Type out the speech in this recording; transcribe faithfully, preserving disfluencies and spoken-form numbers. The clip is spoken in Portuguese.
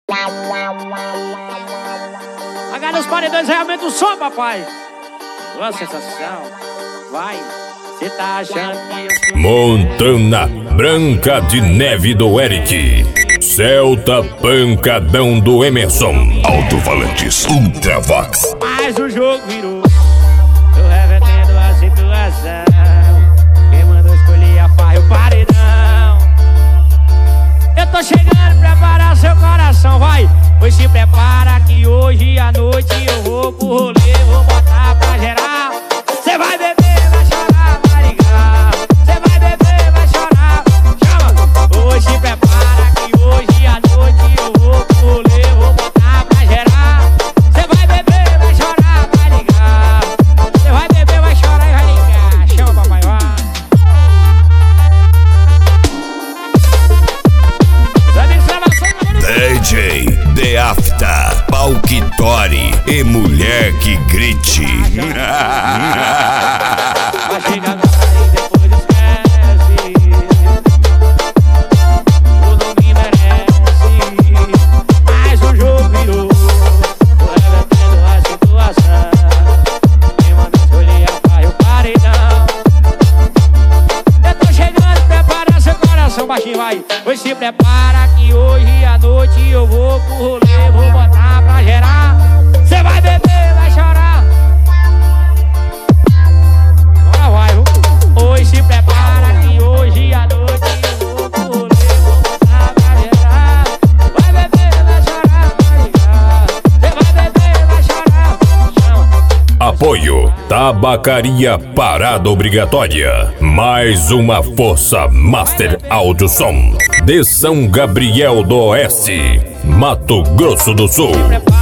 H dos paredões, realmente o som, papai. Boa sensação. Vai. Cê tá achando que eu sou... Montana Branca de Neve do Eric. Celta Pancadão do Emerson. Alto-falantes Ultravox. Mas o jogo virou. Tô revertendo a situação. Quem mandou escolher a farra e o paredão. Eu tô chegando, preparar seu coração, vai. Pois se prepara que hoje à noite eu vou pro rolê, vou botar pra geral. Cê vai beber, vai chorar, vai ligar. Cê vai beber, vai chorar, chama. Hoje se prepara que hoje à noite eu vou pro rolê, vou botar pra geral. Cê vai beber, vai chorar, vai ligar. Cê vai beber, vai chorar e vai ligar. Chama, papai, vai. D J The Afta, Palquitori e mulher que grite. Vai chegar no país, depois esquece. O nome merece. Mas o jogo virou. Tô revertendo a situação. Quem manda escolher a farra e o paredão. Eu tô chegando, prepara seu coração, baixinho, vai. Pois se prepara que hoje à noite eu vou pro rolê, vou botar pra gerar. Cê vai beber, vai chorar. Agora vai, viu? Hoje se prepara que hoje à noite eu vou pro rolê, vou botar pra gerar. Vai beber, vai chorar, vai ligar. Cê vai beber, vai chorar. Chama. Apoio Tabacaria Parada Obrigatória. Mais uma força Master Audio Som de São Gabriel do Oeste, Mato Grosso do Sul.